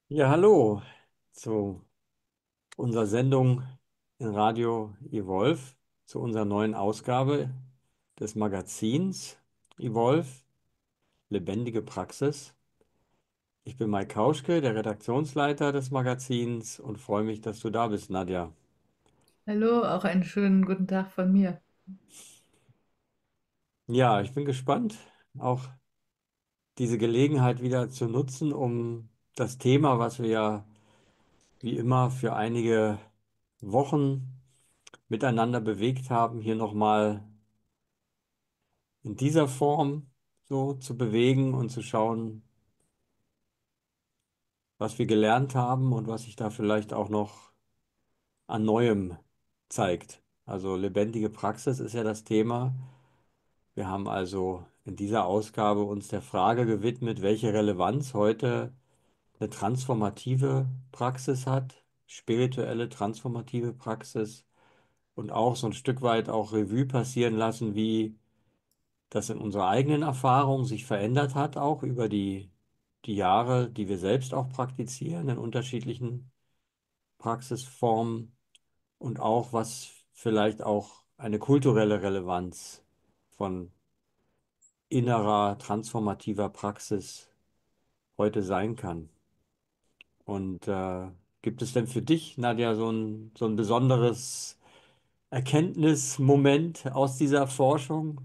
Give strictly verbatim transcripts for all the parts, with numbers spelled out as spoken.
Ja, hallo zu unserer Sendung in Radio Evolve, zu unserer neuen Ausgabe des Magazins Evolve, Lebendige Praxis. Ich bin Mike Kauschke, der Redaktionsleiter des Magazins und freue mich, dass du da bist, Nadja. Hallo, auch einen schönen guten Tag von mir. Ja, ich bin gespannt, auch diese Gelegenheit wieder zu nutzen, um das Thema, was wir ja wie immer für einige Wochen miteinander bewegt haben, hier nochmal in dieser Form so zu bewegen und zu schauen, was wir gelernt haben und was sich da vielleicht auch noch an Neuem zeigt. Also lebendige Praxis ist ja das Thema. Wir haben also in dieser Ausgabe uns der Frage gewidmet, welche Relevanz heute eine transformative Praxis hat, spirituelle transformative Praxis und auch so ein Stück weit auch Revue passieren lassen, wie das in unserer eigenen Erfahrung sich verändert hat, auch über die, die Jahre, die wir selbst auch praktizieren in unterschiedlichen Praxisformen und auch was vielleicht auch eine kulturelle Relevanz von innerer transformativer Praxis heute sein kann. Und äh, gibt es denn für dich, Nadja, so ein, so ein besonderes Erkenntnismoment aus dieser Forschung,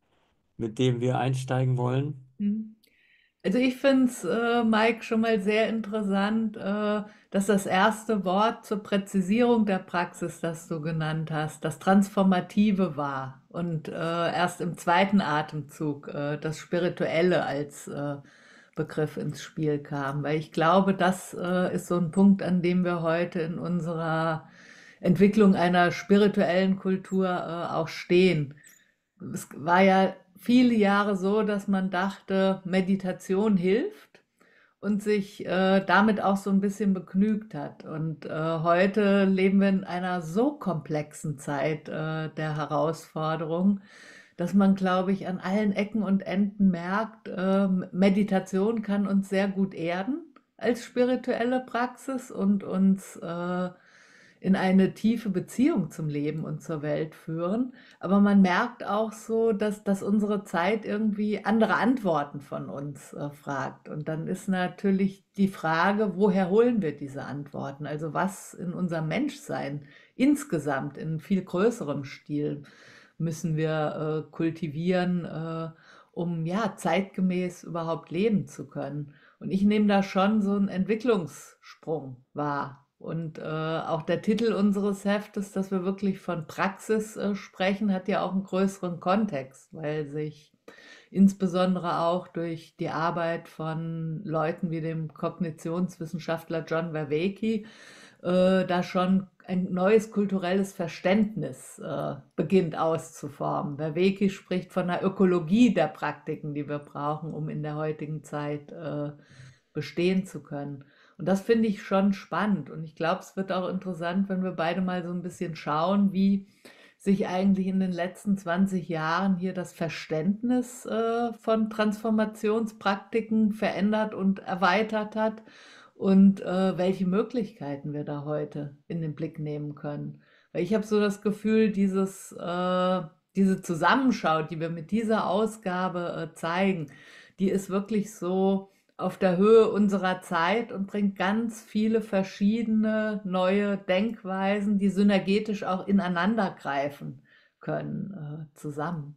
mit dem wir einsteigen wollen? Hm. Also ich finde es, äh, Mike, schon mal sehr interessant, äh, dass das erste Wort zur Präzisierung der Praxis, das du genannt hast, das Transformative war und äh, erst im zweiten Atemzug äh, das Spirituelle als äh, Begriff ins Spiel kam. Weil ich glaube, das äh, ist so ein Punkt, an dem wir heute in unserer Entwicklung einer spirituellen Kultur äh, auch stehen. Es war ja viele Jahre so, dass man dachte, Meditation hilft und sich äh, damit auch so ein bisschen begnügt hat. Und äh, heute leben wir in einer so komplexen Zeit äh, der Herausforderung, dass man, glaube ich, an allen Ecken und Enden merkt, äh, Meditation kann uns sehr gut erden als spirituelle Praxis und uns äh, in eine tiefe Beziehung zum Leben und zur Welt führen. Aber man merkt auch so, dass, dass unsere Zeit irgendwie andere Antworten von uns äh, fragt. Und dann ist natürlich die Frage, woher holen wir diese Antworten? Also was in unserem Menschsein insgesamt in viel größerem Stil müssen wir äh, kultivieren, äh, um ja zeitgemäß überhaupt leben zu können. Und ich nehme da schon so einen Entwicklungssprung wahr. Und äh, auch der Titel unseres Heftes, dass wir wirklich von Praxis äh, sprechen, hat ja auch einen größeren Kontext, weil sich insbesondere auch durch die Arbeit von Leuten wie dem Kognitionswissenschaftler John Vervaeke äh, da schon ein neues kulturelles Verständnis äh, beginnt auszuformen. Vervaeke spricht von einer Ökologie der Praktiken, die wir brauchen, um in der heutigen Zeit äh, bestehen zu können. Und das finde ich schon spannend. Und ich glaube, es wird auch interessant, wenn wir beide mal so ein bisschen schauen, wie sich eigentlich in den letzten zwanzig Jahren hier das Verständnis äh, von Transformationspraktiken verändert und erweitert hat und äh, welche Möglichkeiten wir da heute in den Blick nehmen können. Weil ich habe so das Gefühl, dieses, äh, diese Zusammenschau, die wir mit dieser Ausgabe äh, zeigen, die ist wirklich so auf der Höhe unserer Zeit und bringt ganz viele verschiedene neue Denkweisen, die synergetisch auch ineinander greifen können, äh, zusammen.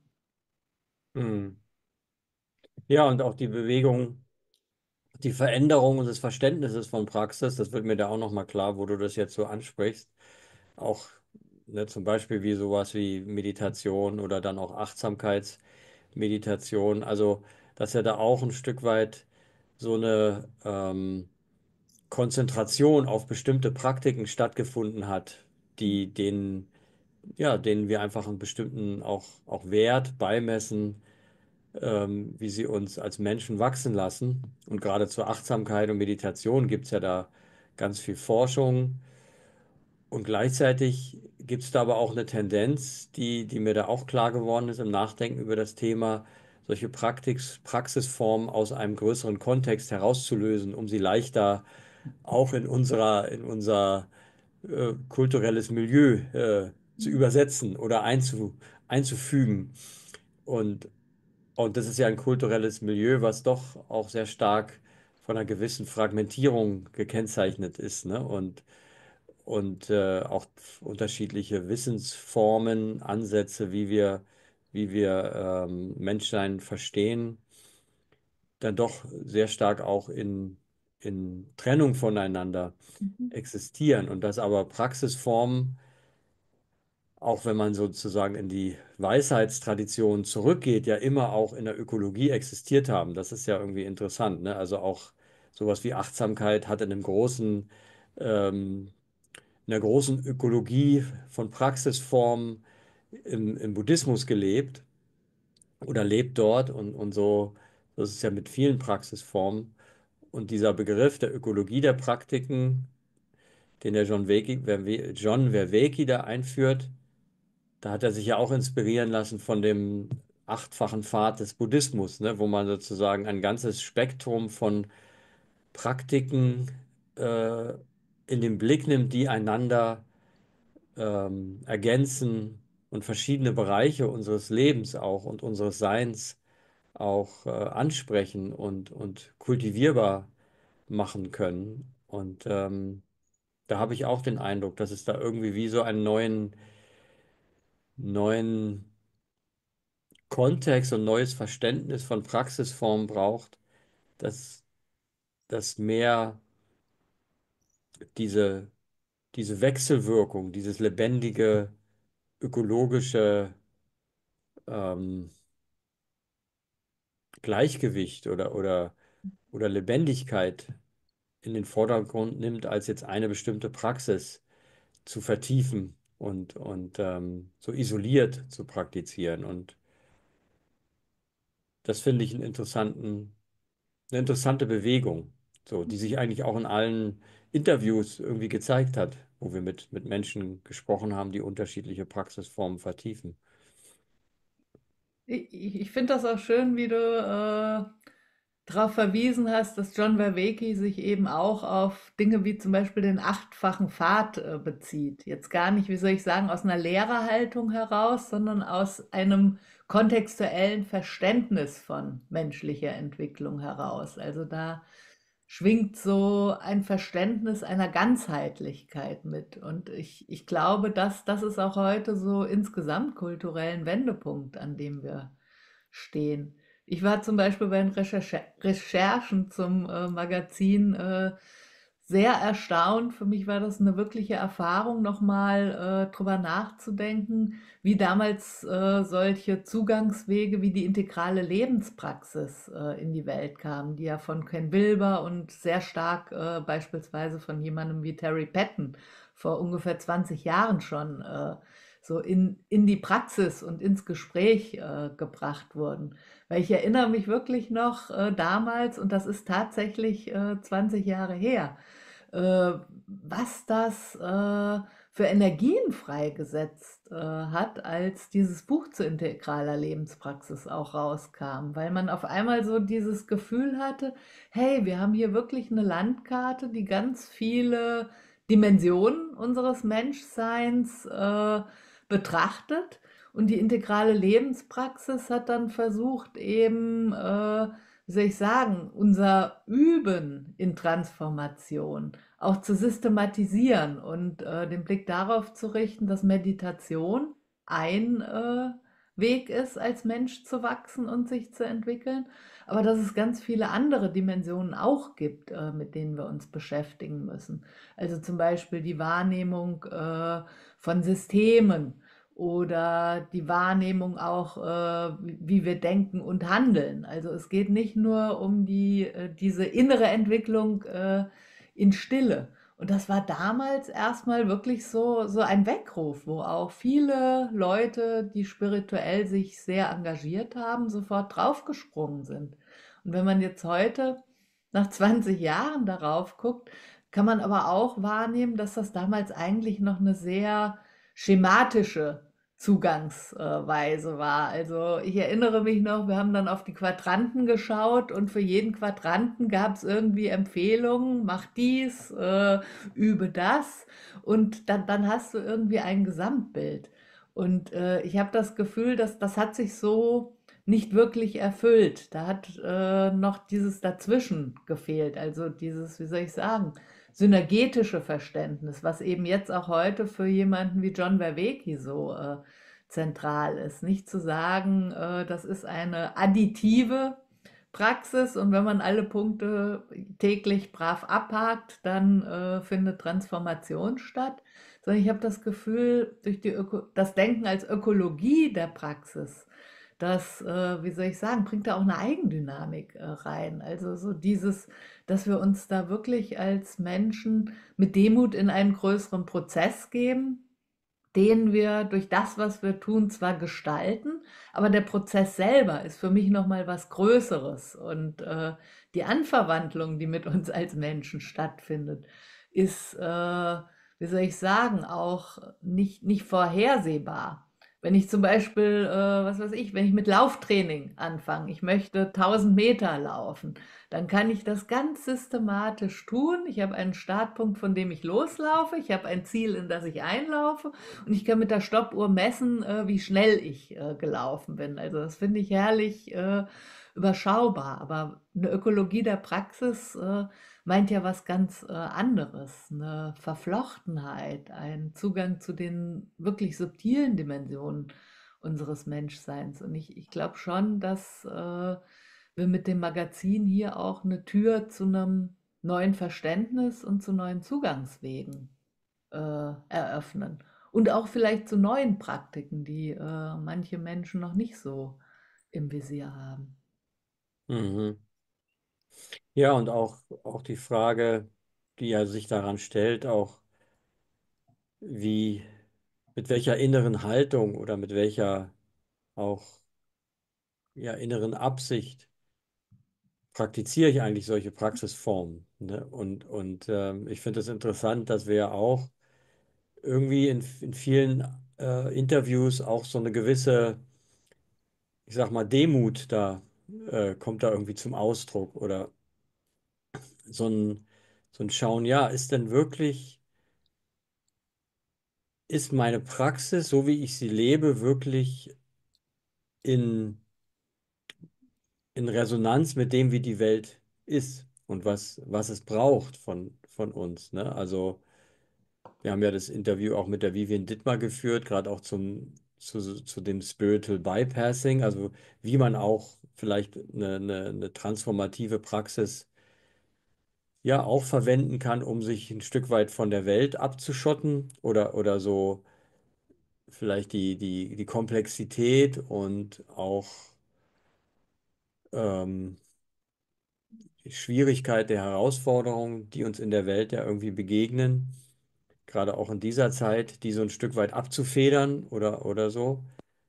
Hm. Ja, und auch die Bewegung, die Veränderung unseres Verständnisses von Praxis, das wird mir da auch nochmal klar, wo du das jetzt so ansprichst. Auch ne, zum Beispiel wie sowas wie Meditation oder dann auch Achtsamkeitsmeditation. Also, dass ja da auch ein Stück weit so eine ähm, Konzentration auf bestimmte Praktiken stattgefunden hat, die denen, ja, denen wir einfach einen bestimmten auch, auch Wert beimessen, ähm, wie sie uns als Menschen wachsen lassen. Und gerade zur Achtsamkeit und Meditation gibt es ja da ganz viel Forschung. Und gleichzeitig gibt es da aber auch eine Tendenz, die, die mir da auch klar geworden ist im Nachdenken über das Thema, solche Praktik, Praxisformen aus einem größeren Kontext herauszulösen, um sie leichter auch in unserer, in unser äh, kulturelles Milieu äh, zu übersetzen oder einzu, einzufügen. Und, und das ist ja ein kulturelles Milieu, was doch auch sehr stark von einer gewissen Fragmentierung gekennzeichnet ist, ne? Und, und äh, auch unterschiedliche Wissensformen, Ansätze, wie wir, wie wir ähm, Menschsein verstehen, dann doch sehr stark auch in, in Trennung voneinander Mhm. existieren und dass aber Praxisformen, auch wenn man sozusagen in die Weisheitstradition zurückgeht, ja immer auch in der Ökologie existiert haben. Das ist ja irgendwie interessant, ne? Also auch sowas wie Achtsamkeit hat in einem großen, ähm, in einer großen Ökologie von Praxisformen im, im Buddhismus gelebt oder lebt dort und, und so, das ist ja mit vielen Praxisformen. Und dieser Begriff der Ökologie der Praktiken, den der John Vervaeke, Verve- John Vervaeke da einführt, da hat er sich ja auch inspirieren lassen von dem achtfachen Pfad des Buddhismus, ne, wo man sozusagen ein ganzes Spektrum von Praktiken äh, in den Blick nimmt, die einander ähm, ergänzen und verschiedene Bereiche unseres Lebens auch und unseres Seins auch äh, ansprechen und, und kultivierbar machen können. Und ähm, da habe ich auch den Eindruck, dass es da irgendwie wie so einen neuen, neuen Kontext und neues Verständnis von Praxisformen braucht, dass das mehr diese, diese Wechselwirkung, dieses lebendige, ökologische ähm, Gleichgewicht oder, oder, oder Lebendigkeit in den Vordergrund nimmt, als jetzt eine bestimmte Praxis zu vertiefen und, und ähm, so isoliert zu praktizieren. Und das finde ich einen interessanten, eine interessante Bewegung, so, die sich eigentlich auch in allen Interviews irgendwie gezeigt hat, wo wir mit, mit Menschen gesprochen haben, die unterschiedliche Praxisformen vertiefen. Ich, ich finde das auch schön, wie du äh, darauf verwiesen hast, dass John Vervaeke sich eben auch auf Dinge wie zum Beispiel den achtfachen Pfad äh, bezieht. Jetzt gar nicht, wie soll ich sagen, aus einer Lehrerhaltung heraus, sondern aus einem kontextuellen Verständnis von menschlicher Entwicklung heraus. Also da schwingt so ein Verständnis einer Ganzheitlichkeit mit. Und ich, ich glaube, dass das ist auch heute so insgesamt kulturellen Wendepunkt, an dem wir stehen. Ich war zum Beispiel bei den Recherche Recherchen zum äh, Magazin äh, sehr erstaunt. Für mich war das eine wirkliche Erfahrung, nochmal äh, drüber nachzudenken, wie damals äh, solche Zugangswege wie die integrale Lebenspraxis äh, in die Welt kamen, die ja von Ken Wilber und sehr stark äh, beispielsweise von jemandem wie Terry Patton vor ungefähr zwanzig Jahren schon äh, so in, in die Praxis und ins Gespräch äh, gebracht wurden. Weil ich erinnere mich wirklich noch äh, damals, und das ist tatsächlich äh, zwanzig Jahre her, äh, was das äh, für Energien freigesetzt äh, hat, als dieses Buch zu integraler Lebenspraxis auch rauskam, weil man auf einmal so dieses Gefühl hatte, hey, wir haben hier wirklich eine Landkarte, die ganz viele Dimensionen unseres Menschseins äh, betrachtet. Und die integrale Lebenspraxis hat dann versucht, eben, äh, wie soll ich sagen, unser Üben in Transformation auch zu systematisieren und äh, den Blick darauf zu richten, dass Meditation ein äh, Weg ist, als Mensch zu wachsen und sich zu entwickeln, aber dass es ganz viele andere Dimensionen auch gibt, äh, mit denen wir uns beschäftigen müssen. Also zum Beispiel die Wahrnehmung äh, von Systemen oder die Wahrnehmung auch, äh, wie wir denken und handeln. Also es geht nicht nur um die, äh, diese innere Entwicklung äh, in Stille. Und das war damals erstmal wirklich so, so ein Weckruf, wo auch viele Leute, die spirituell sich sehr engagiert haben, sofort draufgesprungen sind. Und wenn man jetzt heute nach zwanzig Jahren darauf guckt, kann man aber auch wahrnehmen, dass das damals eigentlich noch eine sehr schematische Zugangsweise war. Also ich erinnere mich noch, wir haben dann auf die Quadranten geschaut und für jeden Quadranten gab es irgendwie Empfehlungen, mach dies, äh, übe das und dann, dann hast du irgendwie ein Gesamtbild. Und äh, ich habe das Gefühl, dass das hat sich so nicht wirklich erfüllt. Da hat äh, noch dieses Dazwischen gefehlt, also dieses, wie soll ich sagen, synergetische Verständnis, was eben jetzt auch heute für jemanden wie John Verweki so äh, zentral ist. Nicht zu sagen, äh, das ist eine additive Praxis und wenn man alle Punkte täglich brav abhakt, dann äh, findet Transformation statt. Sondern ich habe das Gefühl, durch die Öko das Denken als Ökologie der Praxis, das, äh, wie soll ich sagen, bringt da auch eine Eigendynamik äh, rein. Also so dieses, dass wir uns da wirklich als Menschen mit Demut in einen größeren Prozess geben, den wir durch das, was wir tun, zwar gestalten, aber der Prozess selber ist für mich noch mal was Größeres und äh, die Anverwandlung, die mit uns als Menschen stattfindet, ist, äh, wie soll ich sagen, auch nicht, nicht vorhersehbar. Wenn ich zum Beispiel, äh, was weiß ich, wenn ich mit Lauftraining anfange, ich möchte tausend Meter laufen, dann kann ich das ganz systematisch tun. Ich habe einen Startpunkt, von dem ich loslaufe. Ich habe ein Ziel, in das ich einlaufe. Und ich kann mit der Stoppuhr messen, äh, wie schnell ich äh, gelaufen bin. Also das finde ich herrlich äh, überschaubar. Aber eine Ökologie der Praxis äh, meint ja was ganz äh, anderes. Eine Verflochtenheit, ein Zugang zu den wirklich subtilen Dimensionen unseres Menschseins. Und ich, ich glaube schon, dass äh, wir mit dem Magazin hier auch eine Tür zu einem neuen Verständnis und zu neuen Zugangswegen äh, eröffnen. Und auch vielleicht zu neuen Praktiken, die äh, manche Menschen noch nicht so im Visier haben. Mhm. Ja, und auch, auch die Frage, die ja sich daran stellt, auch wie, mit welcher inneren Haltung oder mit welcher auch ja, inneren Absicht praktiziere ich eigentlich solche Praxisformen. Ne? Und, und ähm, ich finde es interessant, dass wir ja auch irgendwie in, in vielen äh, Interviews auch so eine gewisse, ich sag mal, Demut da äh, kommt da irgendwie zum Ausdruck oder so ein, so ein Schauen, ja, ist denn wirklich, ist meine Praxis, so wie ich sie lebe, wirklich in, in Resonanz mit dem, wie die Welt ist und was, was es braucht von, von uns, ne? Also wir haben ja das Interview auch mit der Vivian Dittmar geführt, gerade auch zum, zu, zu dem Spiritual Bypassing, also wie man auch vielleicht eine, eine, eine transformative Praxis ja auch verwenden kann, um sich ein Stück weit von der Welt abzuschotten oder, oder so vielleicht die, die, die Komplexität und auch ähm, die Schwierigkeit der Herausforderungen, die uns in der Welt ja irgendwie begegnen, gerade auch in dieser Zeit, die so ein Stück weit abzufedern oder, oder so.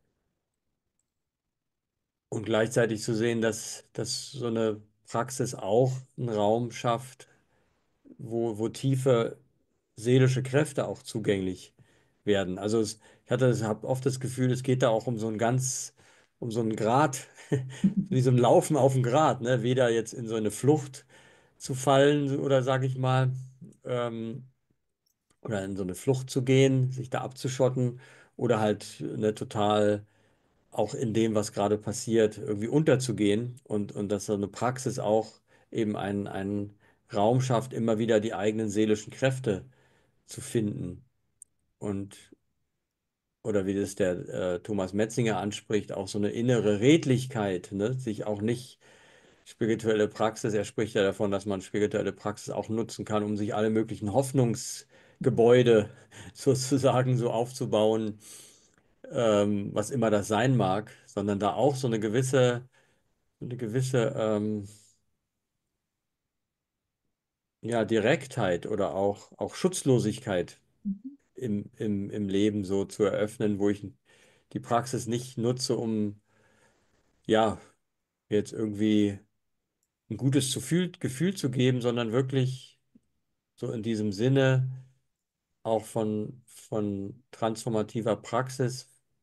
Und gleichzeitig zu sehen, dass, dass so eine Praxis auch einen Raum schafft, wo, wo tiefe seelische Kräfte auch zugänglich werden. Also es, ich hatte, habe oft das Gefühl, es geht da auch um so ein ganz, um so einen Grat, wie so ein Laufen auf dem Grat, ne? Weder jetzt in so eine Flucht zu fallen oder sage ich mal, ähm, oder in so eine Flucht zu gehen, sich da abzuschotten oder halt eine total auch in dem, was gerade passiert, irgendwie unterzugehen und, und dass so eine Praxis auch eben einen, einen Raum schafft, immer wieder die eigenen seelischen Kräfte zu finden. Und, oder wie das der äh, Thomas Metzinger anspricht, auch so eine innere Redlichkeit, ne? Sich auch nicht spirituelle Praxis, er spricht ja davon, dass man spirituelle Praxis auch nutzen kann, um sich alle möglichen Hoffnungsgebäude sozusagen so aufzubauen, ähm, was immer das sein mag, sondern da auch so eine gewisse, so eine gewisse ähm, ja, Direktheit oder auch, auch Schutzlosigkeit im, im, im Leben so zu eröffnen, wo ich die Praxis nicht nutze, um ja, jetzt irgendwie ein gutes Gefühl, Gefühl zu geben, sondern wirklich so in diesem Sinne auch von, von transformativer Praxis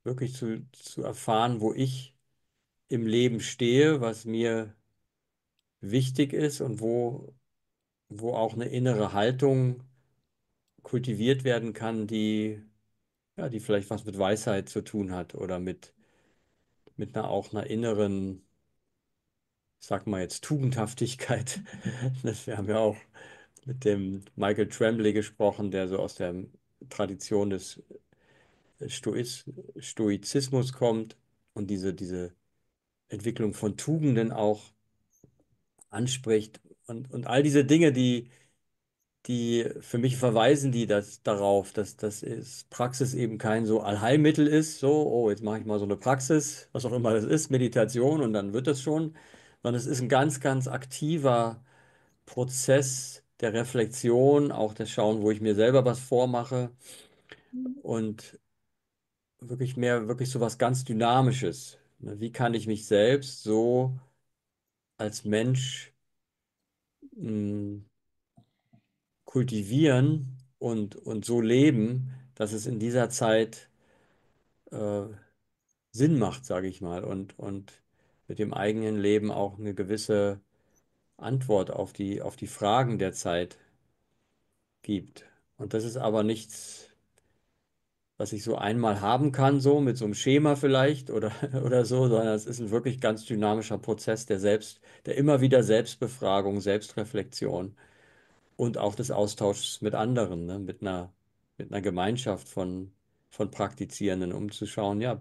wirklich zu, zu erfahren, wo ich im Leben stehe, was mir wichtig ist und wo, wo auch eine innere Haltung kultiviert werden kann, die, ja, die vielleicht was mit Weisheit zu tun hat oder mit, mit einer, auch einer inneren, ich sag mal jetzt, Tugendhaftigkeit. Das, wir haben ja auch mit dem Michael Tremblay gesprochen, der so aus der Tradition des Stoiz Stoizismus kommt und diese, diese Entwicklung von Tugenden auch anspricht und, und all diese Dinge, die, die für mich verweisen die das darauf, dass das ist, Praxis eben kein so Allheilmittel ist, so, oh, jetzt mache ich mal so eine Praxis, was auch immer das ist, Meditation und dann wird das schon, sondern es ist ein ganz, ganz aktiver Prozess der Reflexion, auch das Schauen, wo ich mir selber was vormache und wirklich mehr, wirklich so was ganz Dynamisches. Ne, wie kann ich mich selbst so als Mensch mh, kultivieren und, und so leben, dass es in dieser Zeit äh, Sinn macht, sage ich mal, und, und mit dem eigenen Leben auch eine gewisse Antwort auf die, auf die Fragen der Zeit gibt. Und das ist aber nichts, was ich so einmal haben kann, so mit so einem Schema vielleicht oder, oder so, sondern es ist ein wirklich ganz dynamischer Prozess der Selbst, der immer wieder Selbstbefragung, Selbstreflexion und auch des Austauschs mit anderen, ne? Mit einer, mit einer Gemeinschaft von, von Praktizierenden, um zu schauen, ja,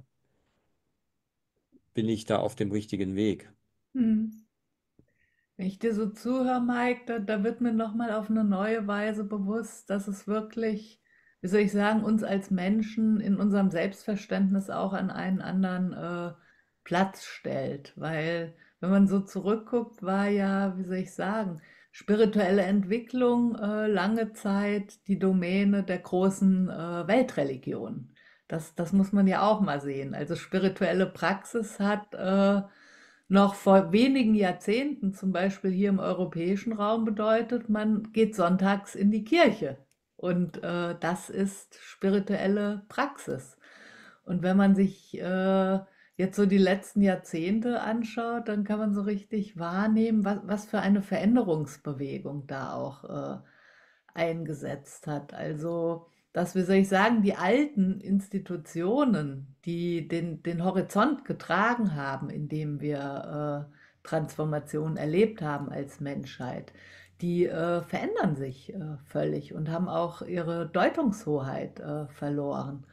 bin ich da auf dem richtigen Weg? Hm. Wenn ich dir so zuhöre, Mike, da, da wird mir nochmal auf eine neue Weise bewusst, dass es wirklich, wie soll ich sagen, uns als Menschen in unserem Selbstverständnis auch an einen anderen äh, Platz stellt. Weil, wenn man so zurückguckt, war ja, wie soll ich sagen, spirituelle Entwicklung äh, lange Zeit die Domäne der großen äh, Weltreligionen. Das, das muss man ja auch mal sehen. Also spirituelle Praxis hat äh, noch vor wenigen Jahrzehnten, zum Beispiel hier im europäischen Raum, bedeutet, man geht sonntags in die Kirche. Und äh, das ist spirituelle Praxis. Und wenn man sich äh, jetzt so die letzten Jahrzehnte anschaut, dann kann man so richtig wahrnehmen, was, was für eine Veränderungsbewegung da auch äh, eingesetzt hat. Also, dass, wie soll ich sagen, die alten Institutionen, die den, den Horizont getragen haben, in dem wir äh, Transformation erlebt haben als Menschheit, die äh, verändern sich äh, völlig und haben auch ihre Deutungshoheit äh, verloren.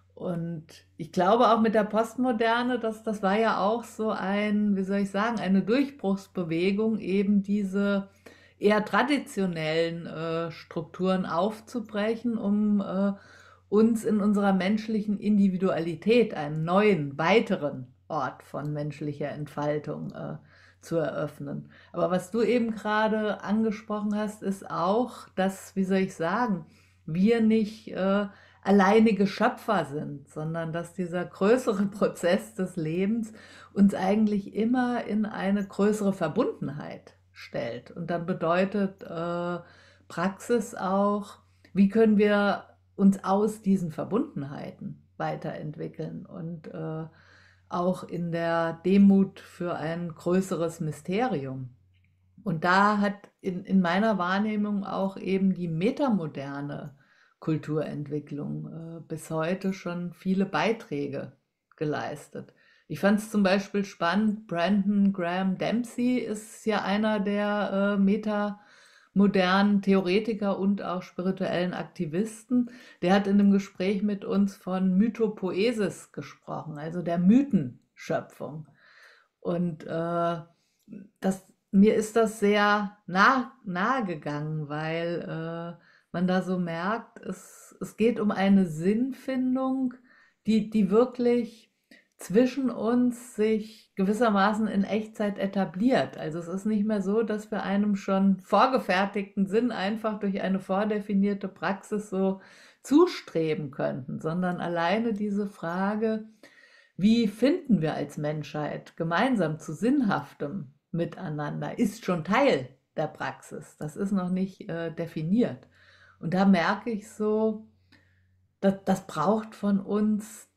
Und ich glaube auch mit der Postmoderne, dass das war ja auch so ein, wie soll ich sagen, eine Durchbruchsbewegung, eben diese eher traditionellen äh, Strukturen aufzubrechen, um äh, uns in unserer menschlichen Individualität einen neuen, weiteren Ort von menschlicher Entfaltung äh, zu eröffnen. Aber was du eben gerade angesprochen hast, ist auch, dass, wie soll ich sagen, wir nicht äh, alleinige Schöpfer sind, sondern dass dieser größere Prozess des Lebens uns eigentlich immer in eine größere Verbundenheit stellt. Und dann bedeutet äh, Praxis auch, wie können wir uns aus diesen Verbundenheiten weiterentwickeln und äh, auch in der Demut für ein größeres Mysterium. Und da hat in, in meiner Wahrnehmung auch eben die metamoderne Kulturentwicklung äh, bis heute schon viele Beiträge geleistet. Ich fand es zum Beispiel spannend, Brandon Graham Dempsey ist ja einer der äh, metamodernen Theoretiker und auch spirituellen Aktivisten. Der hat in einem Gespräch mit uns von Mythopoesis gesprochen, also der Mythenschöpfung. Und äh, das, mir ist das sehr nah, nahe gegangen, weil äh, man da so merkt, es, es geht um eine Sinnfindung, die, die wirklich zwischen uns sich gewissermaßen in Echtzeit etabliert. Also es ist nicht mehr so, dass wir einem schon vorgefertigten Sinn einfach durch eine vordefinierte Praxis so zustreben könnten, sondern alleine diese Frage, wie finden wir als Menschheit gemeinsam zu sinnhaftem Miteinander, ist schon Teil der Praxis. Das ist noch nicht äh, definiert. Und da merke ich so, das, das braucht von uns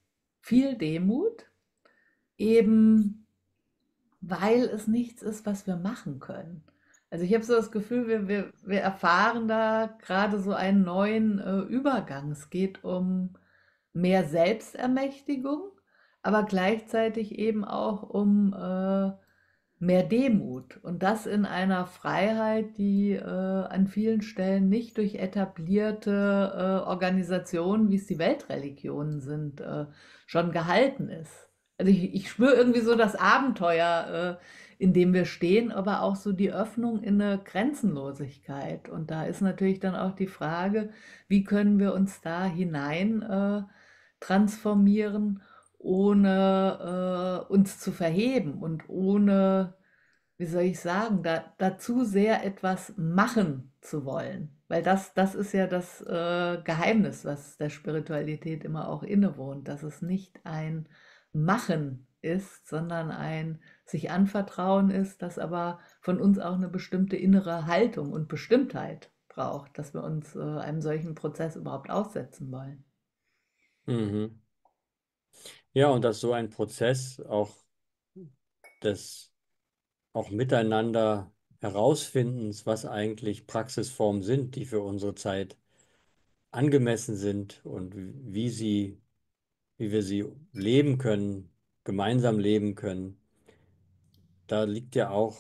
viel Demut, eben weil es nichts ist, was wir machen können. Also ich habe so das Gefühl, wir, wir, wir erfahren da gerade so einen neuen äh, Übergang. Es geht um mehr Selbstermächtigung, aber gleichzeitig eben auch um äh, mehr Demut. Und das in einer Freiheit, die äh, an vielen Stellen nicht durch etablierte äh, Organisationen, wie es die Weltreligionen sind, äh, schon gehalten ist. Also ich, ich spüre irgendwie so das Abenteuer, äh, in dem wir stehen, aber auch so die Öffnung in eine Grenzenlosigkeit. Und da ist natürlich dann auch die Frage, wie können wir uns da hinein äh, transformieren, ohne äh, uns zu verheben und ohne, wie soll ich sagen, da, dazu sehr etwas machen zu wollen. Weil das, das ist ja das äh, Geheimnis, was der Spiritualität immer auch innewohnt, dass es nicht ein Machen ist, sondern ein sich anvertrauen ist, das aber von uns auch eine bestimmte innere Haltung und Bestimmtheit braucht, dass wir uns äh, einem solchen Prozess überhaupt aussetzen wollen. Mhm. Ja, und dass so ein Prozess auch des auch miteinander Herausfindens, was eigentlich Praxisformen sind, die für unsere Zeit angemessen sind und wie sie, wie wir sie leben können, gemeinsam leben können. Da liegt ja auch,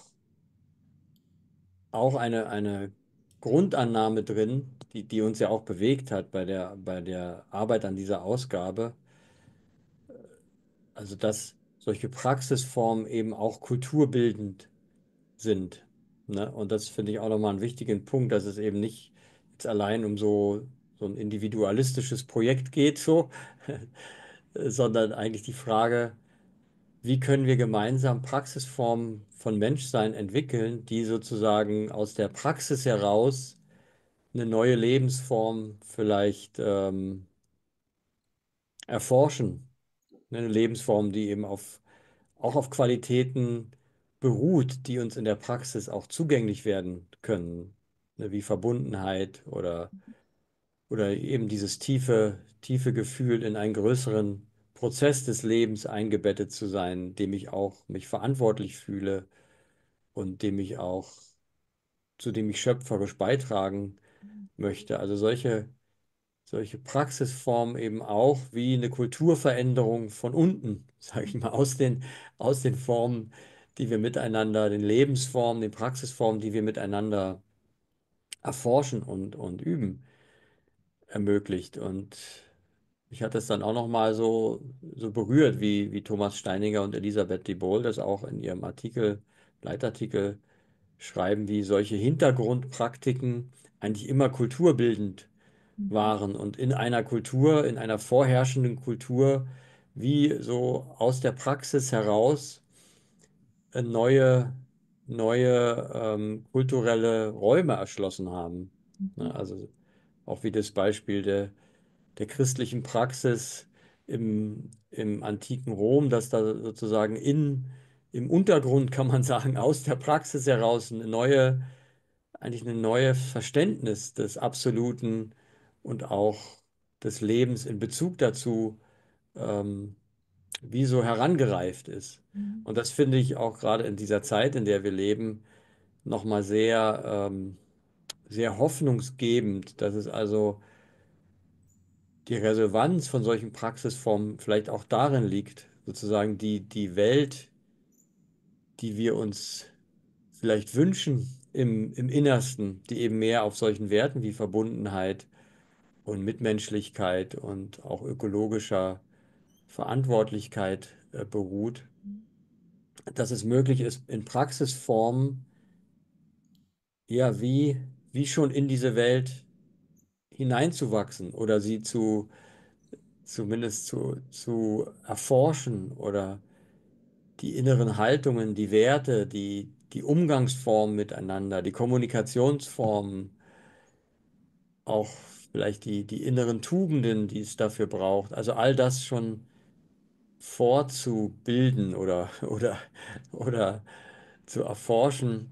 auch eine, eine Grundannahme drin, die, die uns ja auch bewegt hat bei der, bei der Arbeit an dieser Ausgabe. Also, dass solche Praxisformen eben auch kulturbildend sind. Ne? Und das finde ich auch nochmal einen wichtigen Punkt, dass es eben nicht jetzt allein um so, so ein individualistisches Projekt geht, so, sondern eigentlich die Frage, wie können wir gemeinsam Praxisformen von Menschsein entwickeln, die sozusagen aus der Praxis heraus eine neue Lebensform vielleicht ähm, erforschen. Ne? Eine Lebensform, die eben auf, auch auf Qualitäten beruht, die uns in der Praxis auch zugänglich werden können, ne? Wie Verbundenheit oder, oder eben dieses tiefe, tiefe Gefühl, in einen größeren Prozess des Lebens eingebettet zu sein, dem ich auch mich verantwortlich fühle und dem ich auch, zu dem ich schöpferisch beitragen möchte. Also solche, solche Praxisformen eben auch wie eine Kulturveränderung von unten, sage ich mal, aus den, aus den Formen, die wir miteinander, den Lebensformen, den Praxisformen, die wir miteinander erforschen und, und üben, ermöglicht. Und mich hat das dann auch nochmal so, so berührt, wie, wie Thomas Steininger und Elisabeth de Bol das auch in ihrem Artikel, Leitartikel schreiben, wie solche Hintergrundpraktiken eigentlich immer kulturbildend waren und in einer Kultur, in einer vorherrschenden Kultur, wie so aus der Praxis heraus äh, neue, neue ähm, kulturelle Räume erschlossen haben. Ne, also auch wie das Beispiel der, der christlichen Praxis im, im antiken Rom, dass da sozusagen in, im Untergrund, kann man sagen, aus der Praxis heraus eine neue, eigentlich ein neues Verständnis des Absoluten und auch des Lebens in Bezug dazu, ähm, wie so herangereift ist. Und das finde ich auch gerade in dieser Zeit, in der wir leben, nochmal sehr, ähm, sehr hoffnungsgebend, dass es also die Relevanz von solchen Praxisformen vielleicht auch darin liegt, sozusagen die, die Welt, die wir uns vielleicht wünschen im, im Innersten, die eben mehr auf solchen Werten wie Verbundenheit und Mitmenschlichkeit und auch ökologischer Verantwortlichkeit äh, beruht, dass es möglich ist, in Praxisformen, ja, wie, wie schon in diese Welt hineinzuwachsen oder sie zu, zumindest zu, zu erforschen oder die inneren Haltungen, die Werte, die, die Umgangsformen miteinander, die Kommunikationsformen, auch vielleicht die, die inneren Tugenden, die es dafür braucht. Also all das schon vorzubilden oder, oder, oder zu erforschen,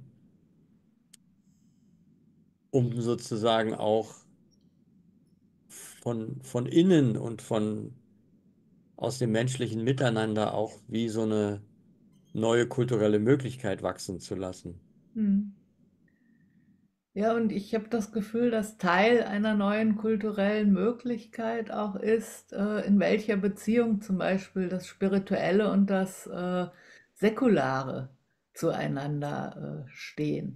um sozusagen auch von, von innen und von aus dem menschlichen Miteinander auch wie so eine neue kulturelle Möglichkeit wachsen zu lassen. Mhm. Ja, und ich habe das Gefühl, dass Teil einer neuen kulturellen Möglichkeit auch ist, äh, in welcher Beziehung zum Beispiel das Spirituelle und das äh, Säkulare zueinander äh, stehen.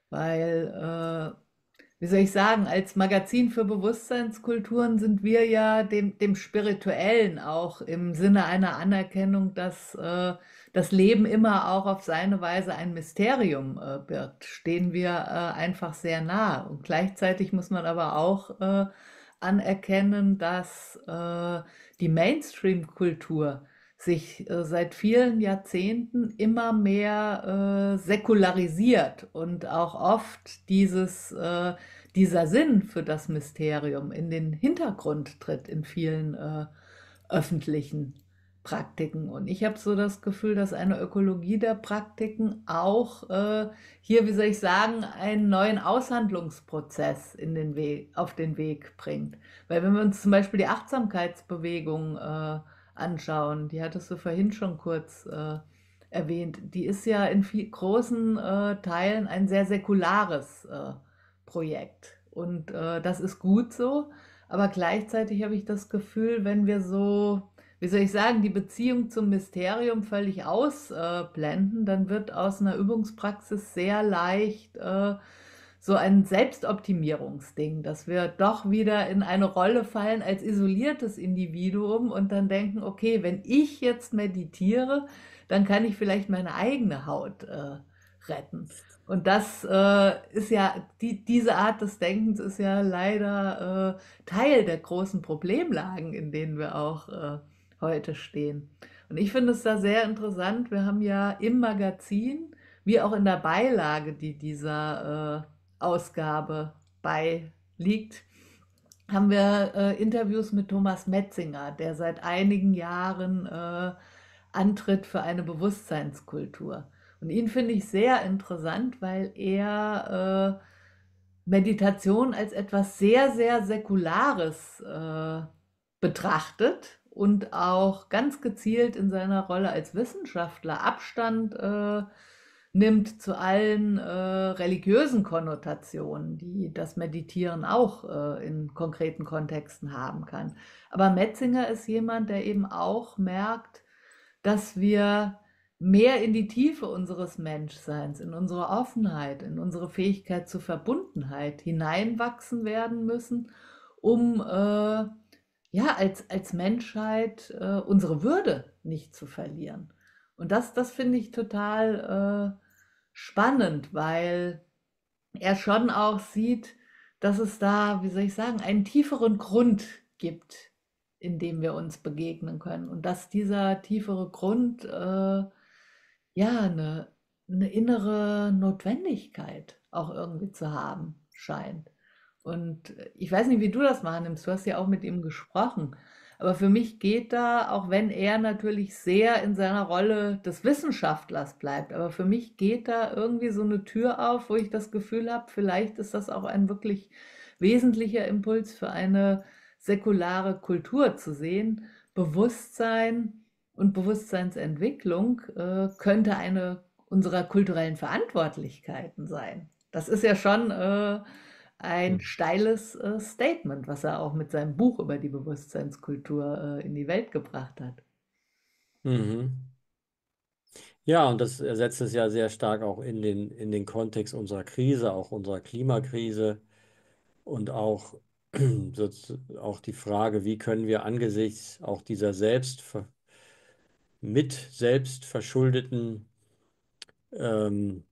Weil äh, wie soll ich sagen, als Magazin für Bewusstseinskulturen sind wir ja dem, dem Spirituellen auch im Sinne einer Anerkennung, dass äh, das Leben immer auch auf seine Weise ein Mysterium äh, birgt, stehen wir äh, einfach sehr nah. Und gleichzeitig muss man aber auch äh, anerkennen, dass äh, die Mainstream-Kultur sich äh, seit vielen Jahrzehnten immer mehr äh, säkularisiert und auch oft dieses, äh, dieser Sinn für das Mysterium in den Hintergrund tritt in vielen äh, öffentlichen Praktiken. Und ich habe so das Gefühl, dass eine Ökologie der Praktiken auch äh, hier, wie soll ich sagen, einen neuen Aushandlungsprozess in den Weg, auf den Weg bringt. Weil wenn wir uns zum Beispiel die Achtsamkeitsbewegung äh, anschauen, die hattest du vorhin schon kurz äh, erwähnt, die ist ja in viel, großen äh, Teilen ein sehr säkulares äh, Projekt. Und äh, das ist gut so, aber gleichzeitig habe ich das Gefühl, wenn wir so, wie soll ich sagen, die Beziehung zum Mysterium völlig ausblenden, dann wird aus einer Übungspraxis sehr leicht äh, so ein Selbstoptimierungsding, dass wir doch wieder in eine Rolle fallen als isoliertes Individuum und dann denken, okay, wenn ich jetzt meditiere, dann kann ich vielleicht meine eigene Haut äh, retten. Und das äh, ist ja, die, diese Art des Denkens ist ja leider äh, Teil der großen Problemlagen, in denen wir auch äh, heute stehen. Und ich finde es da sehr interessant. Wir haben ja im Magazin, wie auch in der Beilage, die dieser äh, Ausgabe beiliegt, haben wir äh, Interviews mit Thomas Metzinger, der seit einigen Jahren äh, antritt für eine Bewusstseinskultur. Und ihn finde ich sehr interessant, weil er äh, Meditation als etwas sehr, sehr Säkulares äh, betrachtet und auch ganz gezielt in seiner Rolle als Wissenschaftler Abstand äh, nimmt zu allen äh, religiösen Konnotationen, die das Meditieren auch äh, in konkreten Kontexten haben kann. Aber Metzinger ist jemand, der eben auch merkt, dass wir mehr in die Tiefe unseres Menschseins, in unsere Offenheit, in unsere Fähigkeit zur Verbundenheit hineinwachsen werden müssen, um äh, ja als, als Menschheit äh, unsere Würde nicht zu verlieren. Und das, das finde ich total äh, spannend, weil er schon auch sieht, dass es da, wie soll ich sagen, einen tieferen Grund gibt, in dem wir uns begegnen können. Und dass dieser tiefere Grund äh, ja eine, eine innere Notwendigkeit auch irgendwie zu haben scheint. Und ich weiß nicht, wie du das wahrnimmst. Du hast ja auch mit ihm gesprochen. Aber für mich geht da, auch wenn er natürlich sehr in seiner Rolle des Wissenschaftlers bleibt, aber für mich geht da irgendwie so eine Tür auf, wo ich das Gefühl habe, vielleicht ist das auch ein wirklich wesentlicher Impuls für eine säkulare Kultur zu sehen. Bewusstsein und Bewusstseinsentwicklung äh, könnte eine unserer kulturellen Verantwortlichkeiten sein. Das ist ja schon äh, ein steiles äh, Statement, was er auch mit seinem Buch über die Bewusstseinskultur äh, in die Welt gebracht hat. Mhm. Ja, und das setzt es ja sehr stark auch in den, in den Kontext unserer Krise, auch unserer Klimakrise und auch, sozu- auch die Frage, wie können wir angesichts auch dieser selbst, mit selbst verschuldeten ähm,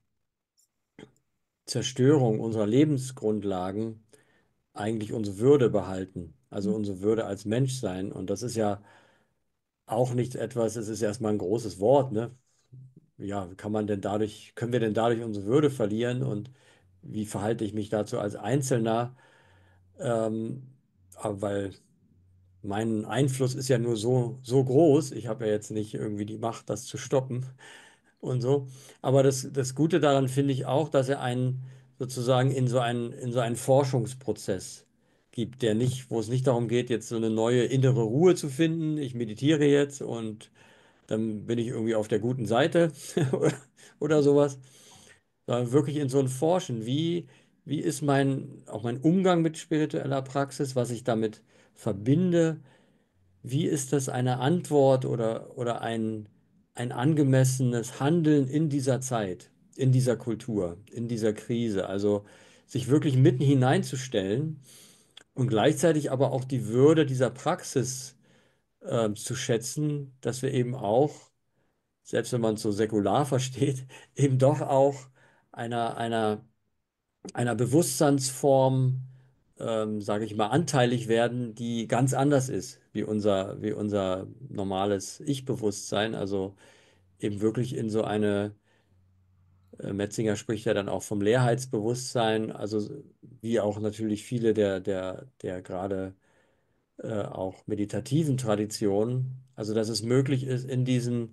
Zerstörung unserer Lebensgrundlagen eigentlich unsere Würde behalten, also unsere Würde als Mensch sein. Und das ist ja auch nicht etwas, es ist erstmal ein großes Wort, ne? Ja, kann man denn dadurch, können wir denn dadurch unsere Würde verlieren und wie verhalte ich mich dazu als Einzelner? Ähm, aber weil mein Einfluss ist ja nur so, so groß, ich habe ja jetzt nicht irgendwie die Macht, das zu stoppen und so. Aber das, das Gute daran finde ich auch, dass er einen sozusagen in so einen, in so einen Forschungsprozess gibt, der nicht, wo es nicht darum geht, jetzt so eine neue innere Ruhe zu finden. Ich meditiere jetzt und dann bin ich irgendwie auf der guten Seite oder sowas, sondern wirklich in so ein Forschen, wie, wie ist mein, auch mein Umgang mit spiritueller Praxis, was ich damit verbinde, wie ist das eine Antwort oder, oder ein, ein angemessenes Handeln in dieser Zeit, in dieser Kultur, in dieser Krise. Also sich wirklich mitten hineinzustellen und gleichzeitig aber auch die Würde dieser Praxis äh, zu schätzen, dass wir eben auch, selbst wenn man es so säkular versteht, eben doch auch einer, einer, einer Bewusstseinsform, ähm, sage ich mal, anteilig werden, die ganz anders ist wie unser, wie unser normales Ich-Bewusstsein. Also eben wirklich in so eine, äh, Metzinger spricht ja dann auch vom Leerheitsbewusstsein, also wie auch natürlich viele der, der, der gerade äh, auch meditativen Traditionen, also dass es möglich ist, in diesen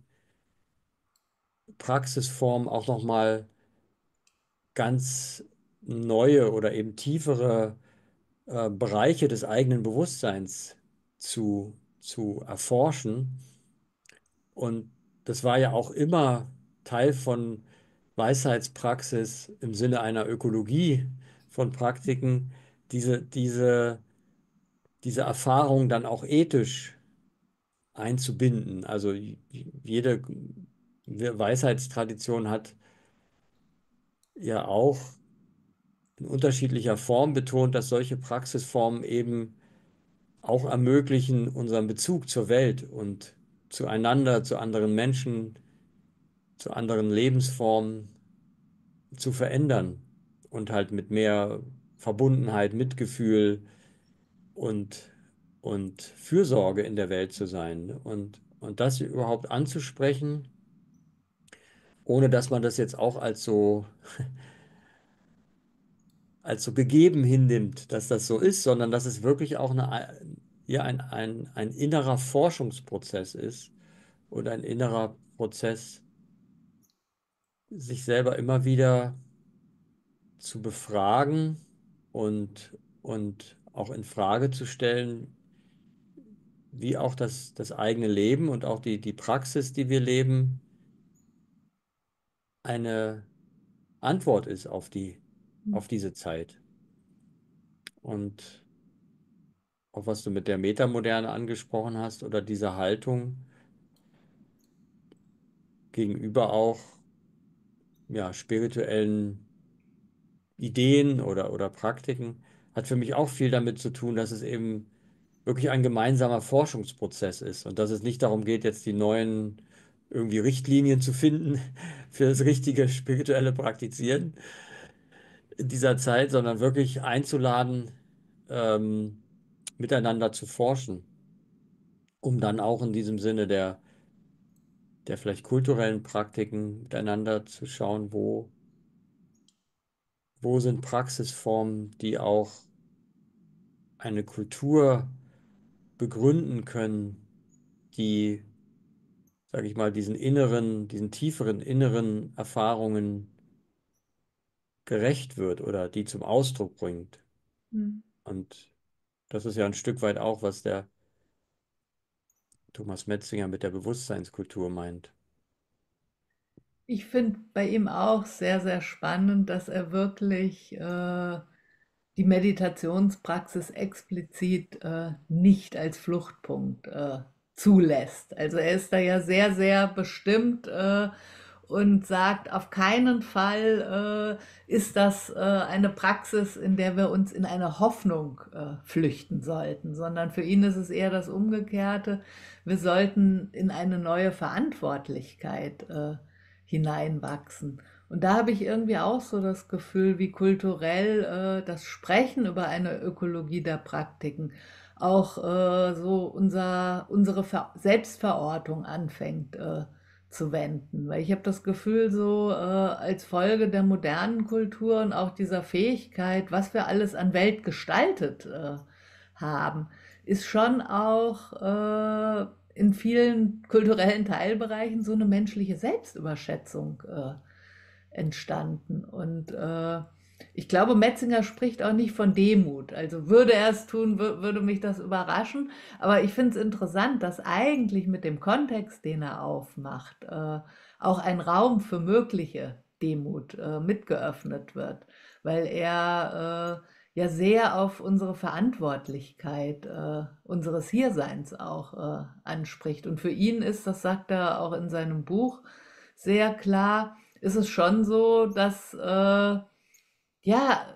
Praxisformen auch nochmal ganz neue oder eben tiefere äh, Bereiche des eigenen Bewusstseins zu, zu erforschen. Und das war ja auch immer Teil von Weisheitspraxis im Sinne einer Ökologie von Praktiken, diese, diese, diese Erfahrung dann auch ethisch einzubinden. Also jede Weisheitstradition hat ja auch in unterschiedlicher Form betont, dass solche Praxisformen eben auch ermöglichen, unseren Bezug zur Welt und zueinander, zu anderen Menschen, zu anderen Lebensformen zu verändern und halt mit mehr Verbundenheit, Mitgefühl und, und Fürsorge in der Welt zu sein. Und, und das überhaupt anzusprechen, ohne dass man das jetzt auch als so, als so gegeben hinnimmt, dass das so ist, sondern dass es wirklich auch eine, ja, ein, ein, ein innerer Forschungsprozess ist und ein innerer Prozess, sich selber immer wieder zu befragen und, und auch in Frage zu stellen, wie auch das, das eigene Leben und auch die, die Praxis, die wir leben, eine Antwort ist auf die, auf diese Zeit. Und auch was du mit der Metamoderne angesprochen hast oder dieser Haltung gegenüber auch ja, spirituellen Ideen oder, oder Praktiken, hat für mich auch viel damit zu tun, dass es eben wirklich ein gemeinsamer Forschungsprozess ist und dass es nicht darum geht, jetzt die neuen irgendwie Richtlinien zu finden für das richtige spirituelle Praktizieren in dieser Zeit, sondern wirklich einzuladen, ähm, miteinander zu forschen, um dann auch in diesem Sinne der, der vielleicht kulturellen Praktiken miteinander zu schauen, wo, wo sind Praxisformen, die auch eine Kultur begründen können, die, sage ich mal, diesen inneren, diesen tieferen inneren Erfahrungen gerecht wird oder die zum Ausdruck bringt. Und das ist ja ein Stück weit auch, was der Thomas Metzinger mit der Bewusstseinskultur meint. Ich finde bei ihm auch sehr, sehr spannend, dass er wirklich äh, die Meditationspraxis explizit äh, nicht als Fluchtpunkt äh, zulässt. Also er ist da ja sehr, sehr bestimmt äh, und sagt, auf keinen Fall äh, ist das äh, eine Praxis, in der wir uns in eine Hoffnung äh, flüchten sollten, sondern für ihn ist es eher das Umgekehrte. Wir sollten in eine neue Verantwortlichkeit äh, hineinwachsen. Und da habe ich irgendwie auch so das Gefühl, wie kulturell äh, das Sprechen über eine Ökologie der Praktiken auch äh, so unser, unsere Ver Selbstverortung anfängt äh, zu wenden. Weil ich habe das Gefühl, so äh, als Folge der modernen Kultur und auch dieser Fähigkeit, was wir alles an Welt gestaltet äh, haben, ist schon auch äh, in vielen kulturellen Teilbereichen so eine menschliche Selbstüberschätzung äh, entstanden. Und äh, Ich glaube, Metzinger spricht auch nicht von Demut. Also würde er es tun, wür- würde mich das überraschen. Aber ich finde es interessant, dass eigentlich mit dem Kontext, den er aufmacht, äh, auch ein Raum für mögliche Demut äh, mitgeöffnet wird, weil er äh, ja sehr auf unsere Verantwortlichkeit äh, unseres Hierseins auch äh, anspricht. Und für ihn ist, das sagt er auch in seinem Buch sehr klar, ist es schon so, dass äh, ja,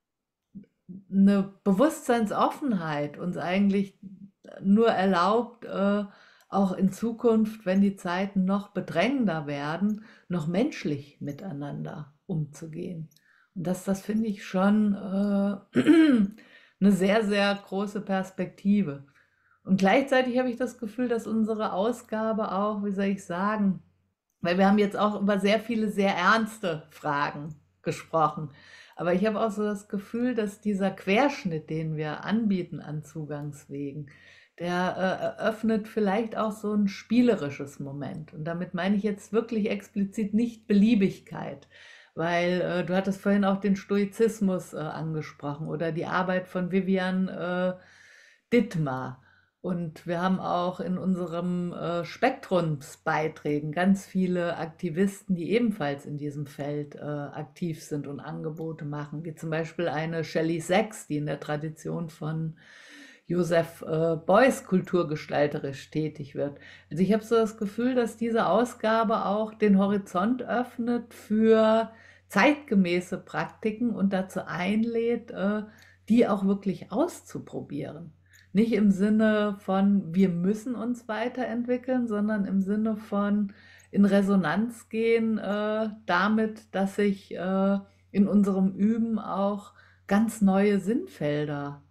eine Bewusstseinsoffenheit uns eigentlich nur erlaubt, äh, auch in Zukunft, wenn die Zeiten noch bedrängender werden, noch menschlich miteinander umzugehen. Und das, das finde ich schon äh, eine sehr, sehr große Perspektive. Und gleichzeitig habe ich das Gefühl, dass unsere Ausgabe auch, wie soll ich sagen, weil wir haben jetzt auch über sehr viele sehr ernste Fragen gesprochen. Aber ich habe auch so das Gefühl, dass dieser Querschnitt, den wir anbieten an Zugangswegen, der äh, eröffnet vielleicht auch so ein spielerisches Moment. Und damit meine ich jetzt wirklich explizit nicht Beliebigkeit, weil äh, du hattest vorhin auch den Stoizismus äh, angesprochen oder die Arbeit von Vivian äh, Dittmar. Und wir haben auch in unserem äh, Spektrumsbeiträgen ganz viele Aktivisten, die ebenfalls in diesem Feld äh, aktiv sind und Angebote machen, wie zum Beispiel eine Shelley Sachs, die in der Tradition von Joseph äh, Beuys kulturgestalterisch tätig wird. Also ich habe so das Gefühl, dass diese Ausgabe auch den Horizont öffnet für zeitgemäße Praktiken und dazu einlädt, äh, die auch wirklich auszuprobieren. Nicht im Sinne von, wir müssen uns weiterentwickeln, sondern im Sinne von in Resonanz gehen äh, damit, dass sich äh, in unserem Üben auch ganz neue Sinnfelder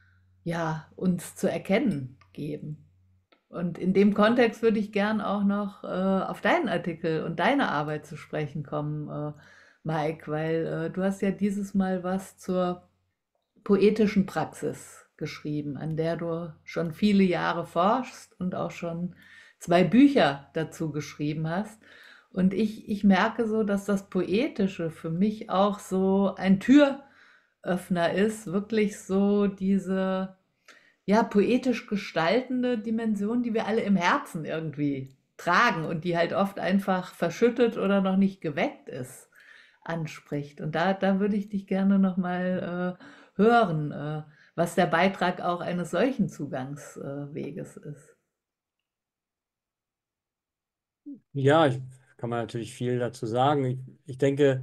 ja, uns zu erkennen geben. Und in dem Kontext würde ich gern auch noch äh, auf deinen Artikel und deine Arbeit zu sprechen kommen, äh, Mike, weil äh, du hast ja dieses Mal was zur poetischen Praxis geschrieben, an der du schon viele Jahre forschst und auch schon zwei Bücher dazu geschrieben hast. Und ich, ich merke so, dass das Poetische für mich auch so ein Türöffner ist, wirklich so diese ja, poetisch gestaltende Dimension, die wir alle im Herzen irgendwie tragen und die halt oft einfach verschüttet oder noch nicht geweckt ist, anspricht. Und da, da würde ich dich gerne nochmal äh, hören, äh, was der Beitrag auch eines solchen Zugangsweges äh, ist. Ja, ich, kann man natürlich viel dazu sagen. Ich, ich denke,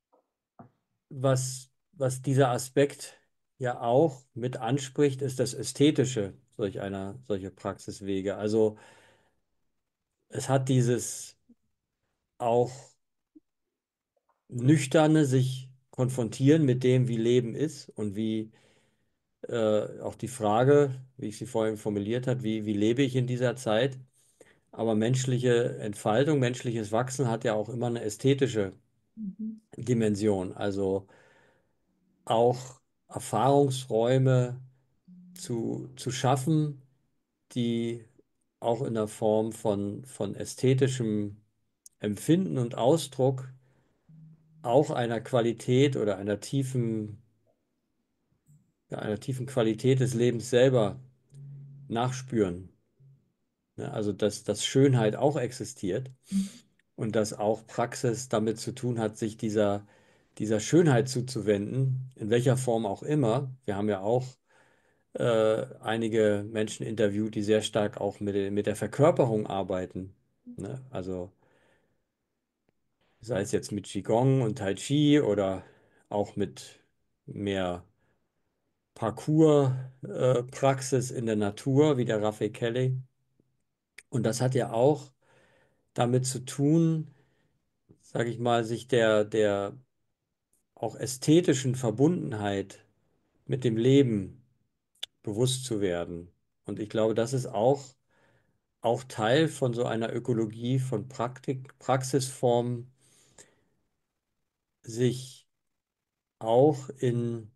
was, was dieser Aspekt ja auch mit anspricht, ist das Ästhetische solch einer, solcher Praxiswege. Also es hat dieses auch nüchterne sich konfrontieren mit dem, wie Leben ist und wie äh, auch die Frage, wie ich sie vorhin formuliert habe, wie, wie lebe ich in dieser Zeit? Aber menschliche Entfaltung, menschliches Wachsen hat ja auch immer eine ästhetische Mhm. Dimension. Also auch Erfahrungsräume zu, zu schaffen, die auch in der Form von, von ästhetischem Empfinden und Ausdruck auch einer Qualität oder einer tiefen, ja, einer tiefen Qualität des Lebens selber nachspüren. Ne? Also dass, dass Schönheit auch existiert und dass auch Praxis damit zu tun hat, sich dieser, dieser Schönheit zuzuwenden, in welcher Form auch immer. Wir haben ja auch äh, einige Menschen interviewt, die sehr stark auch mit, der- mit der Verkörperung arbeiten. Ne? Also sei es jetzt mit Qigong und Tai Chi oder auch mit mehr Parcours-Praxis in der Natur, wie der Raphael Kelly. Und das hat ja auch damit zu tun, sage ich mal, sich der, der auch ästhetischen Verbundenheit mit dem Leben bewusst zu werden. Und ich glaube, das ist auch, auch Teil von so einer Ökologie von Praktik, Praxisformen, sich auch in,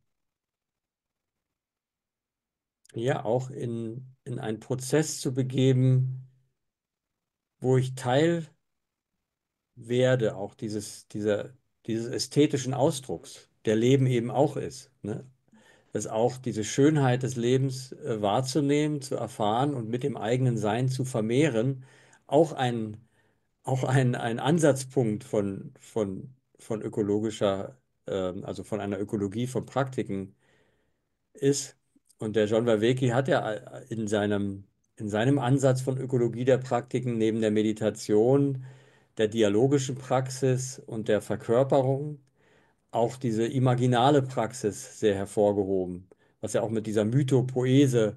ja, auch in, in einen Prozess zu begeben, wo ich Teil werde, auch dieses, dieser, dieses ästhetischen Ausdrucks. der Leben eben auch ist. Ne? Es auch diese Schönheit des Lebens äh, wahrzunehmen, zu erfahren und mit dem eigenen Sein zu vermehren, auch ein, auch ein, ein Ansatzpunkt von, von, von ökologischer, ähm, also von einer Ökologie von Praktiken ist. Und der John Vervaeke hat ja äh, in seinem, in seinem Ansatz von Ökologie der Praktiken neben der Meditation, der dialogischen Praxis und der Verkörperung auch diese imaginale Praxis sehr hervorgehoben, was ja auch mit dieser Mythopoese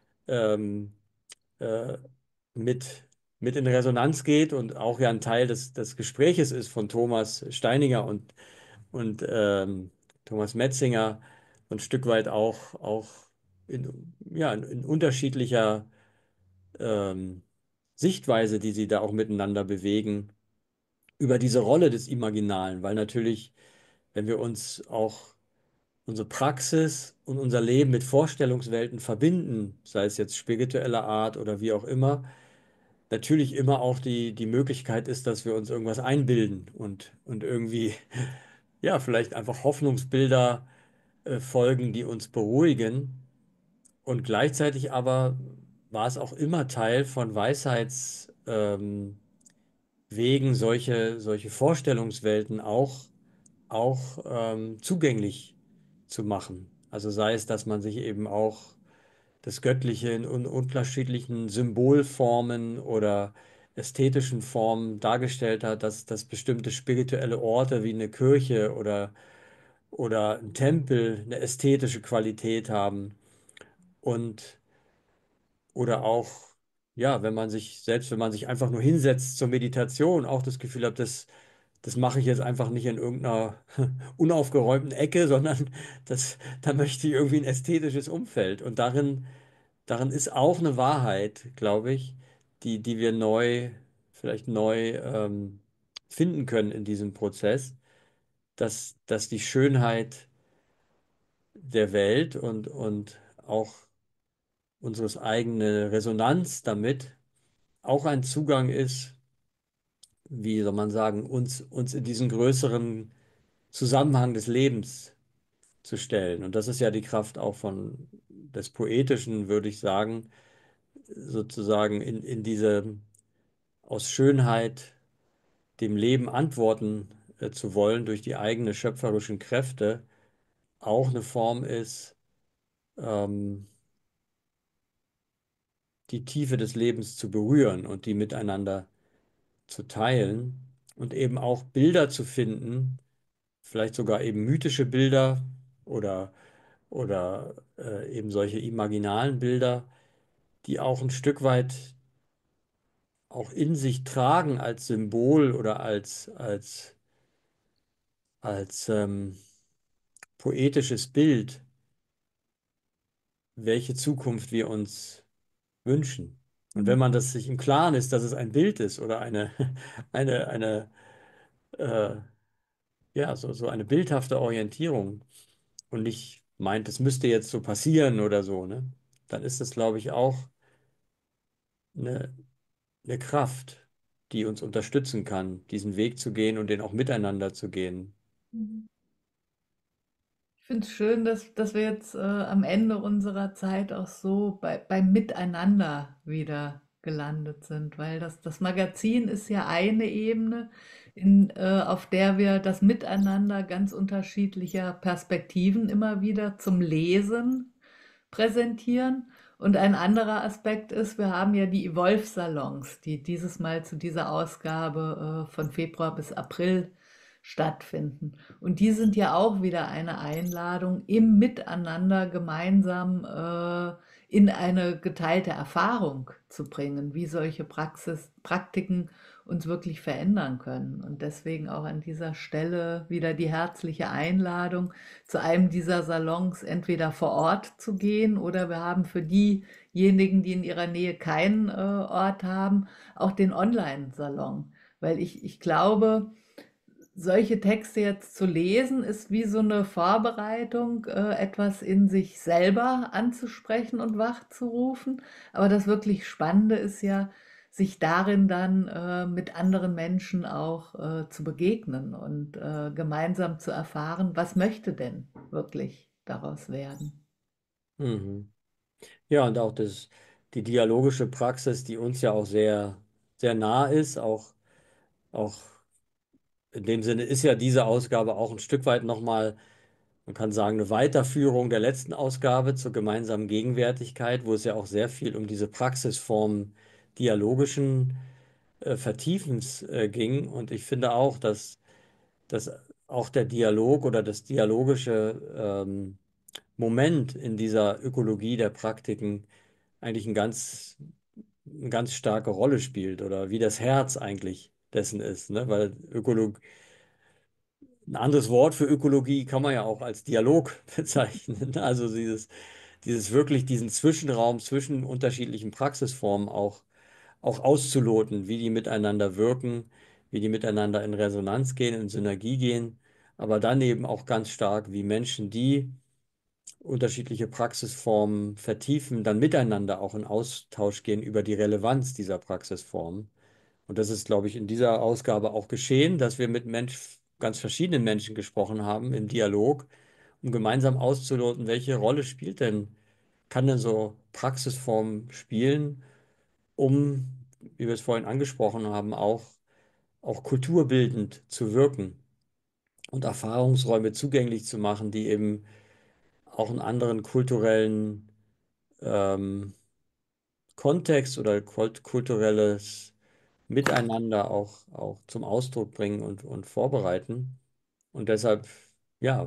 ähm, äh, mit, mit in Resonanz geht und auch ja ein Teil des, des Gespräches ist von Thomas Steininger und, und ähm, Thomas Metzinger, ein Stück weit auch, auch in, ja, in, in unterschiedlicher ähm, Sichtweise, die sie da auch miteinander bewegen, über diese Rolle des Imaginalen, weil natürlich, wenn wir uns auch unsere Praxis und unser Leben mit Vorstellungswelten verbinden, sei es jetzt spiritueller Art oder wie auch immer, natürlich immer auch die, die Möglichkeit ist, dass wir uns irgendwas einbilden und, und irgendwie, ja, vielleicht einfach Hoffnungsbilder äh, folgen, die uns beruhigen. Und gleichzeitig aber war es auch immer Teil von Weisheitswegen, ähm, Wegen, solche, solche Vorstellungswelten auch, auch ähm, zugänglich zu machen. Also sei es, dass man sich eben auch das Göttliche in un unterschiedlichen Symbolformen oder ästhetischen Formen dargestellt hat, dass, dass bestimmte spirituelle Orte wie eine Kirche oder, oder ein Tempel eine ästhetische Qualität haben. Und oder auch, ja, wenn man sich, selbst wenn man sich einfach nur hinsetzt zur Meditation, auch das Gefühl hat, das, das mache ich jetzt einfach nicht in irgendeiner unaufgeräumten Ecke, sondern das, da möchte ich irgendwie ein ästhetisches Umfeld. Und darin darin ist auch eine Wahrheit, glaube ich, die, die wir neu, vielleicht neu ähm, finden können in diesem Prozess, dass, dass die Schönheit der Welt und, und auch unseres eigene Resonanz damit auch ein Zugang ist, wie soll man sagen, uns, uns in diesen größeren Zusammenhang des Lebens zu stellen. Und das ist ja die Kraft auch von des Poetischen, würde ich sagen, sozusagen in, in diese aus Schönheit dem Leben antworten äh, zu wollen durch die eigenen schöpferischen Kräfte auch eine Form ist, ähm, die Tiefe des Lebens zu berühren und die miteinander zu teilen und eben auch Bilder zu finden, vielleicht sogar eben mythische Bilder oder, oder äh, eben solche imaginalen Bilder, die auch ein Stück weit auch in sich tragen als Symbol oder als, als, als ähm, poetisches Bild, welche Zukunft wir uns wünschen. Und wenn man das sich im Klaren ist, dass es ein Bild ist oder eine, eine, eine, äh, ja, so, so eine bildhafte Orientierung und nicht meint, es müsste jetzt so passieren oder so, ne? Dann ist das, glaube ich, auch eine, eine Kraft, die uns unterstützen kann, diesen Weg zu gehen und den auch miteinander zu gehen. Mhm. Ich finde es schön, dass, dass wir jetzt äh, am Ende unserer Zeit auch so bei, beim Miteinander wieder gelandet sind, weil das, das Magazin ist ja eine Ebene, in, äh, auf der wir das Miteinander ganz unterschiedlicher Perspektiven immer wieder zum Lesen präsentieren. Und ein anderer Aspekt ist, wir haben ja die Evolve-Salons, die dieses Mal zu dieser Ausgabe äh, von Februar bis April stattfinden. Und die sind ja auch wieder eine Einladung, im Miteinander gemeinsam äh, in eine geteilte Erfahrung zu bringen, wie solche Praxis, Praktiken uns wirklich verändern können. Und deswegen auch an dieser Stelle wieder die herzliche Einladung, zu einem dieser Salons entweder vor Ort zu gehen oder wir haben für diejenigen, die in ihrer Nähe keinen äh, Ort haben, auch den Online-Salon. Weil ich, ich glaube, solche Texte jetzt zu lesen, ist wie so eine Vorbereitung, äh, etwas in sich selber anzusprechen und wachzurufen. Aber das wirklich Spannende ist ja, sich darin dann äh, mit anderen Menschen auch äh, zu begegnen und äh, gemeinsam zu erfahren, was möchte denn wirklich daraus werden. Mhm. Ja, und auch das, die dialogische Praxis, die uns ja auch sehr, sehr nah ist, auch, auch in dem Sinne ist ja diese Ausgabe auch ein Stück weit nochmal, man kann sagen, eine Weiterführung der letzten Ausgabe zur gemeinsamen Gegenwärtigkeit, wo es ja auch sehr viel um diese Praxisform dialogischen äh, Vertiefens äh, ging. Und ich finde auch, dass, dass auch der Dialog oder das dialogische ähm, Moment in dieser Ökologie der Praktiken eigentlich ein ganz, eine ganz starke Rolle spielt oder wie das Herz eigentlich dessen ist, ne? Weil Ökologie, ein anderes Wort für Ökologie kann man ja auch als Dialog bezeichnen. Also dieses, dieses wirklich diesen Zwischenraum zwischen unterschiedlichen Praxisformen auch, auch auszuloten, wie die miteinander wirken, wie die miteinander in Resonanz gehen, in Synergie gehen, aber dann eben auch ganz stark, wie Menschen, die unterschiedliche Praxisformen vertiefen, dann miteinander auch in Austausch gehen über die Relevanz dieser Praxisformen. Und das ist, glaube ich, in dieser Ausgabe auch geschehen, dass wir mit Mensch, ganz verschiedenen Menschen gesprochen haben im Dialog, um gemeinsam auszuloten, welche Rolle spielt denn, kann denn so Praxisformen spielen, um, wie wir es vorhin angesprochen haben, auch, auch kulturbildend zu wirken und Erfahrungsräume zugänglich zu machen, die eben auch einen anderen kulturellen ähm, Kontext oder kult kulturelles Miteinander auch, auch zum Ausdruck bringen und, und vorbereiten. Und deshalb, ja,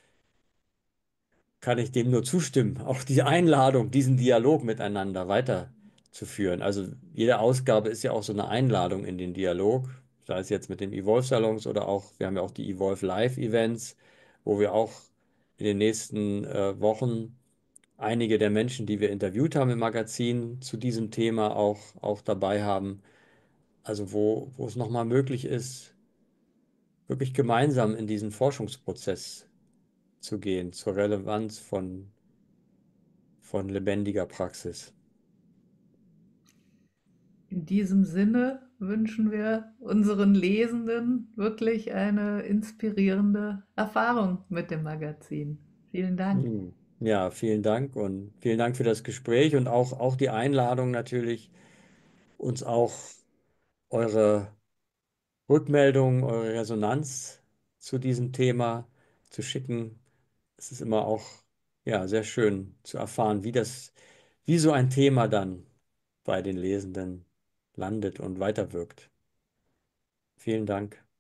kann ich dem nur zustimmen. Auch die Einladung, diesen Dialog miteinander weiterzuführen. Also jede Ausgabe ist ja auch so eine Einladung in den Dialog, sei es jetzt mit den Evolve-Salons oder auch, wir haben ja auch die Evolve Live-Events, wo wir auch in den nächsten äh, Wochen einige der Menschen, die wir interviewt haben im Magazin, zu diesem Thema auch, auch dabei haben. Also wo, wo es nochmal möglich ist, wirklich gemeinsam in diesen Forschungsprozess zu gehen, zur Relevanz von, von lebendiger Praxis. In diesem Sinne wünschen wir unseren Lesenden wirklich eine inspirierende Erfahrung mit dem Magazin. Vielen Dank. Hm. Ja, vielen Dank und vielen Dank für das Gespräch und auch, auch die Einladung natürlich, uns auch eure Rückmeldung, eure Resonanz zu diesem Thema zu schicken. Es ist immer auch ja, sehr schön zu erfahren, wie das, wie so ein Thema dann bei den Lesenden landet und weiterwirkt. Vielen Dank.